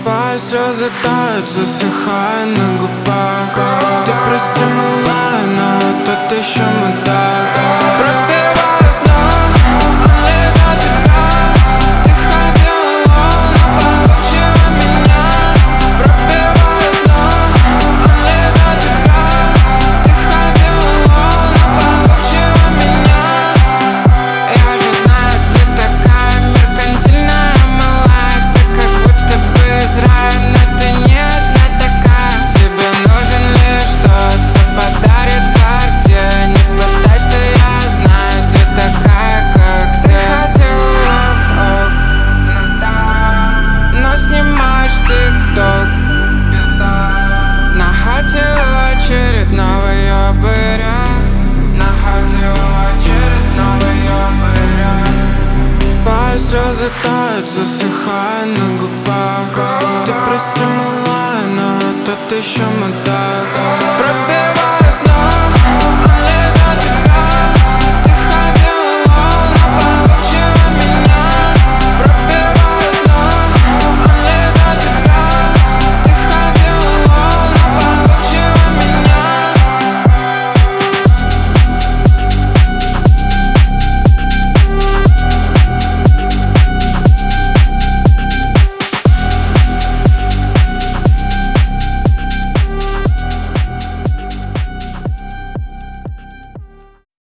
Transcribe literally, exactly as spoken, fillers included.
Твои слезы тают, засыхая на губах. Ты прости, милая, но тут еще мудак. Пропиваю дно, он любил тебя. Ты ходила, но получила меня. Пропиваю дно, он любил тебя. Ты ходила, но получила меня. Я же знаю, ты такая меркантильная, малая. Ты как будто бы из рая, но ты не одна такая. Тебе нужен лишь тот, кто подарит карте. Не пытайся, я знаю, ты такая, как все. Ты хотела флаг, но снимаешь тикток. Находила очередного ёбыря. Находила очередного ёбыря. Твои слезы тают, засыхая на губах. Ты прости, милая, но тут еще мудак.